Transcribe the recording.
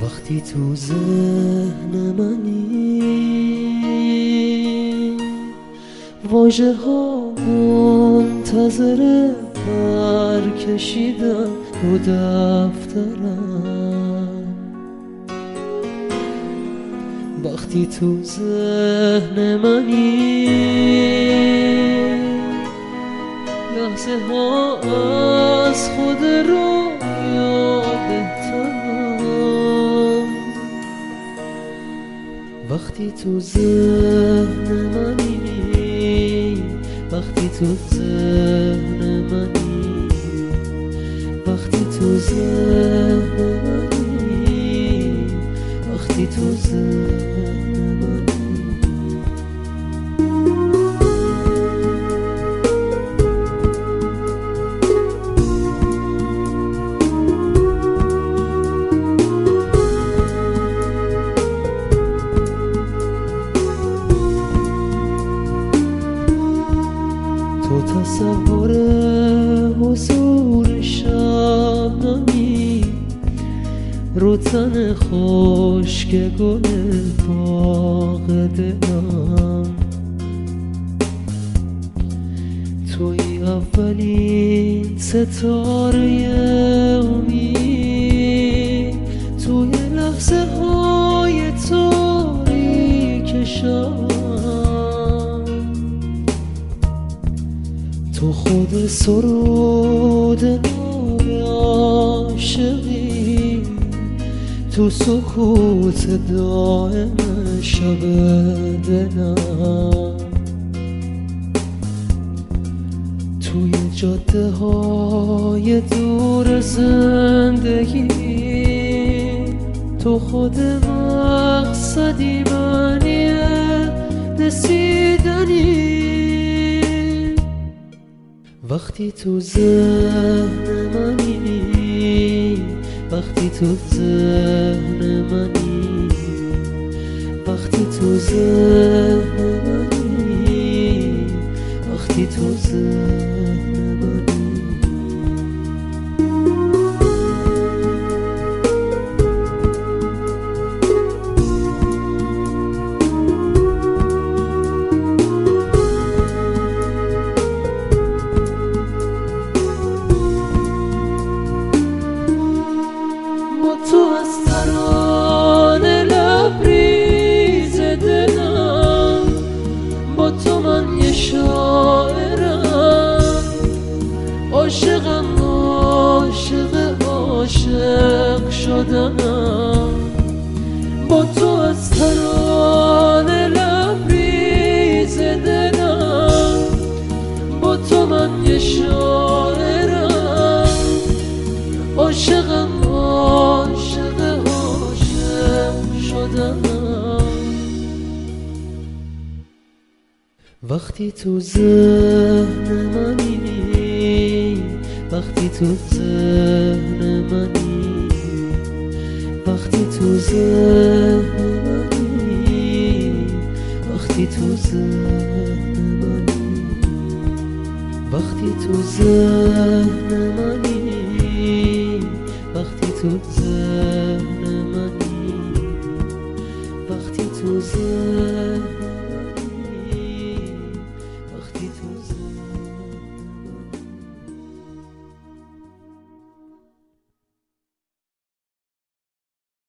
وقتی تو ذهن منی، واژه ها منتظر برکشیدن رو دفترم. وقتی تو ذهن منی، لحظه ها از خود رویا بهترم. وقتی تو ذهن منی، وقتی تو ذهن منی، وقتی تو ذهن منی، وقتی تو ذهن منی. تو تصور حضور شبنمی رو تن خشک گل باغ دلم. توی اولین ستاره امید، توی لحظه های تاریک شب. تو خود سرود نای عاشقی، تو سکوت دائم شب دلم. توی جاده های دور زندگی، تو خود مقصدی معنی رسیدنی. وقتی تو ذهن منی، وقتی تو ذهن منی، وقتی تو ذهن منی، وقتی تو ذهن منی. تو از ترانه لبریز دلم، با تو من یه شاعرم. عاشقم، عاشق عاشق شدنم. با تو از ترانه لبریز دلم، با تو من یه شاعرم. عاشقم، عاشق عاشق شدنم. وقتی تو ذهن منی، وقتی تو ذهن منی، وقتی تو ذهن منی، وقتی تو ذهن منی، وقتی تو ذهن منی، وقتی تو ذهن منی، وقتی تو ذهن